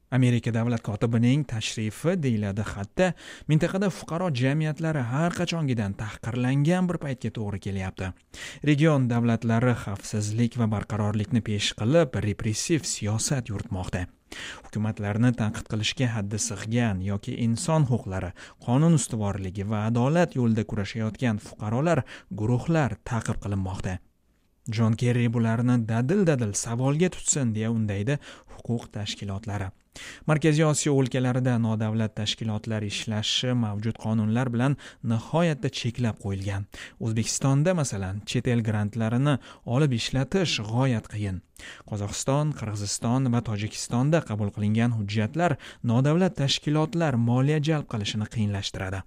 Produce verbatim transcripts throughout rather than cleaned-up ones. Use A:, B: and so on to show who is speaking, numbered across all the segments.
A: Amerika davlat kotibining tashrifi deyiladi xatda, mintaqada fuqaro jamiyatlari har qachongidan tahqirlangan bir paytga to'g'ri kelyapti. Region davlatlari xavfsizlik va barqarorlikni pesh qilib, repressiv siyosat yuritmoqda. Hukumatlarni tanqid qilishga haddi sig'gan yoki inson huquqlari, qonun ustuvorligi va adolat yo'lida kurashayotgan fuqarolar, guruhlar ta'qib qilinmoqda. Jon Kerri bularni dadil-dadil savolga tutsin deya undaydi huquq tashkilotlari. Markaziy Osiyo o'lkalarida nodavlat tashkilotlar ishlashi mavjud qonunlar bilan nihoyatda cheklab qo'yilgan. O'zbekistonda masalan chet el grantlarini olib ishlatish g'oyat qiyin. Qozog'iston, Qirg'iziston va Tojikistonda qabul qilingan hujjatlar nodavlat tashkilotlar moliya jalb qilishini qiyinlashtiradi.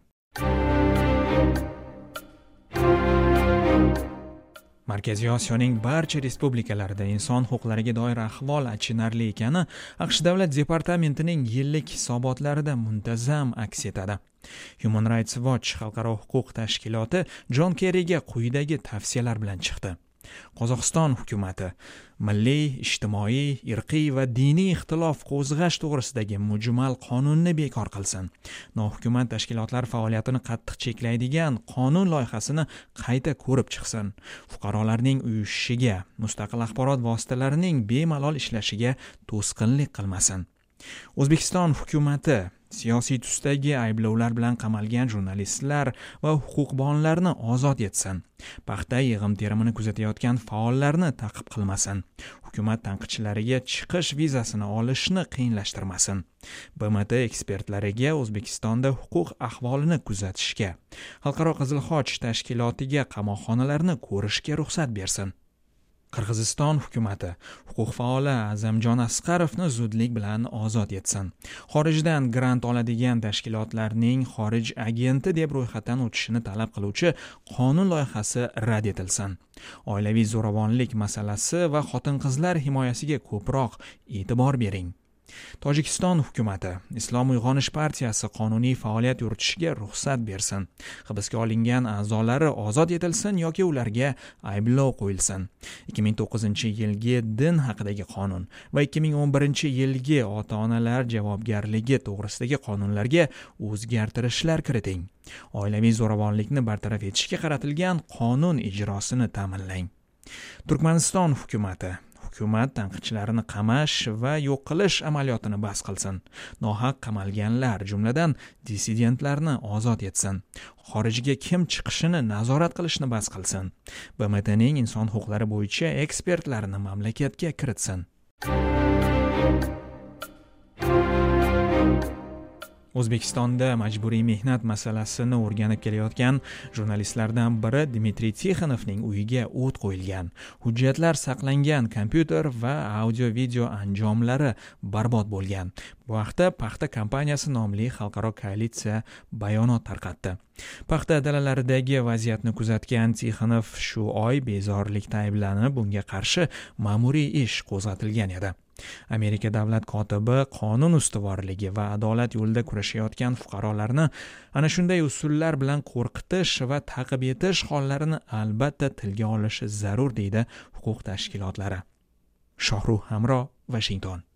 A: Markaziy Osiyoning barcha respublikalarida inson huquqlariga doir ahvol achinarli ekani AQSh davlat departamentining yillik hisobotlarida muntazam aks etadi. Human Rights Watch xalqaro huquq tashkiloti Jon Kerriga quyidagi tavsiyalar bilan chiqdi. Qozog'iston hukumati milliy, ijtimoiy, irqiy va diniy ixtilof qo'zg'ash to'g'risidagi mujmal qonunni bekor qilsin. Nohukumat tashkilotlar faoliyatini qattiq cheklaydigan qonun loyihasini qayta ko'rib chiqsin. Fuqarolarning uyushishiga, mustaqil axborot vositalarining bemalol ishlashiga to'sqinlik qilmasin. O'zbekiston hukumati siyosiy tusdagi ayblovlar bilan qamalgan jurnalistlar va huquqbonlarni ozod etsin. Paxta yig'im-terimini kuzatayotgan faollarni ta'qib qilmasin. Hukumat tanqidchilariga chiqish vizasini olishni qiyinlashtirmasin. B M T ekspertlariga O'zbekistonda huquq ahvolini kuzatishga, Xalqaro Qizil Xoch tashkilotiga qamoqxonalarni ko'rishga ruxsat bersin. Qirg'iziston hukumati huquq faoli Azamjon Asqarovni zudlik bilan ozod etsin. Xorijdan grant oladigan tashkilotlarning xorij agenti deb ro'yxatdan o'tishini talab qiluvchi qonun loyihasi rad etilsin. Oilaviy zo'ravonlik masalasi va xotin-qizlar himoyasiga ko'proq e'tibor bering. Tojikiston hukumati Islom Uyg'onish partiyasi qonuniy faoliyat yuritishiga ruxsat bersin. Hibsga olingan a'zolari ozod etilsin yoki ularga ayblov qo'yilsin. ikki ming to'qqizinchi yilgi din haqidagi qonun va ikki ming o'n birinchi yilgi ota-onalar javobgarligi to'g'risidagi qonunlarga o'zgartirishlar kiriting. Oilaviy zo'ravonlikni bartaraf etishga qaratilgan qonun ijrosini ta'minlang. Turkmaniston hukumati Hukumat tanqidchilarini qamash va yo'q qilish amaliyotini bas qilsin. Nohaq qamalganlar, jumladan dissidentlarni ozod etsin. Xorijga kim chiqishini nazorat qilishni bas qilsin. B M T'ning inson huquqlari bo'yicha ekspertlarini mamlakatga kiritsin. O'zbekistonda majburiy mehnat masalasini o'rganib kelayotgan jurnalistlardan biri Dmitriy Tixonovning uyiga o't qo'yilgan. Hujjatlar saqlangan kompyuter va audio-video anjomlari barbod bo'lgan. Bu haqda Paxta kompaniyasi nomli xalqaro koalitsiya bayonot tarqatdi. Paxta dalalaridagi vaziyatni kuzatgan Tixonov shu oy bezorilikda ayblanib, bunga qarshi ma'muriy ish qo'zg'atilgan edi. Amerika davlat kotibi qonun ustuvorligi va adolat yo'lida kurashayotgan fuqarolarni ana shunday usullar bilan qo'rqitish va ta'qib etish hollarini albatta tilga olishi zarur deydi huquq tashkilotlari. Shohruh Hamro, Washington.